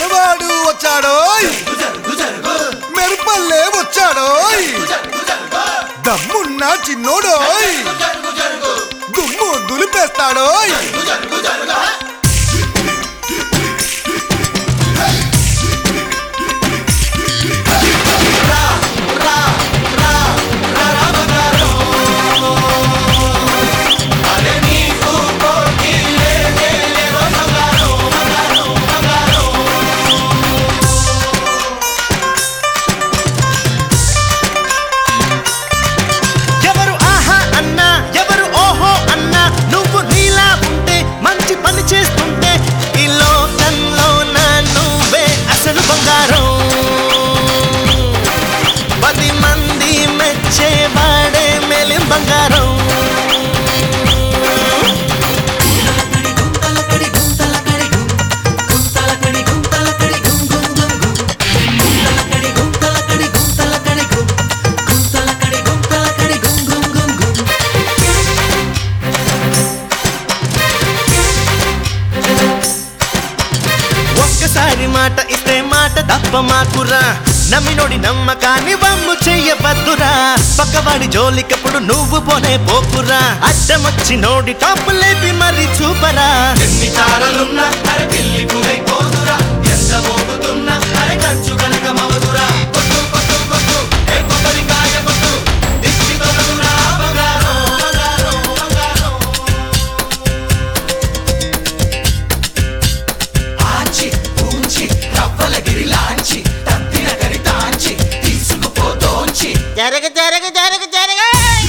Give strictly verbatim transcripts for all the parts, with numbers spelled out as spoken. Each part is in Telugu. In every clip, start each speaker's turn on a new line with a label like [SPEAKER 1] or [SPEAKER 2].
[SPEAKER 1] మనవాడు వచ్చాడోయ్ మెరుపల్లే వచ్చాడోయ్ దమ్మున్న చిన్నోడోయ్ దుమ్ము దులిపేస్తాడోయ్
[SPEAKER 2] ఒక్కసారి మాట ఇస్తే మాట తప్ప మాకురా నమ్మినోడి నమ్మకాన్ని వమ్ము చెయ్యవద్దురా పక్కవాడి జోలికప్పుడు నువ్వు పోనే పోకురా అడ్డమొచ్చి నోడి టాపు లేపి మరి చూపరా
[SPEAKER 3] ఎన్ని తారలున్నా అరే పిల్లి పులై పోదురా ఎంత మోగుతున్నా అరే కంచు కనక మవదురా కొట్టు కొట్టు కొట్టు ఏ కొబ్బరికాయ కొట్టు దిష్టి తొలగురా బంగారం బంగారం బంగారం ఆంచి పూంచి రవ్వల గిరిలాంచి తత్తిన కరితాంచి తీసుకుపోతోంచి
[SPEAKER 2] జరగ జరగ జరగ జరగ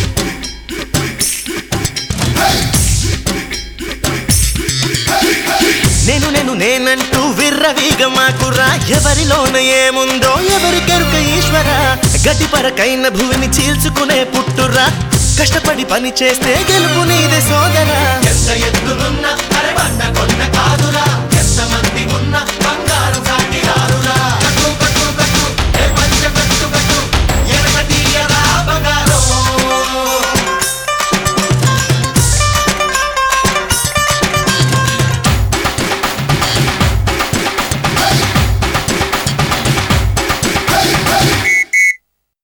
[SPEAKER 2] నేను నేను నేనంటూ విర్రవీగ మాకురా ఎవరిలోన ఏముందో ఎవరికెరుక ఈశ్వర గడ్డి పరకైన భూమిని చీల్చుకునే పుట్టురా కష్టపడి పని చేస్తే గెలుపు నీదే సోదరా
[SPEAKER 3] ఎంత ఎత్తులున్నా అరే బండ కొండ కాదురా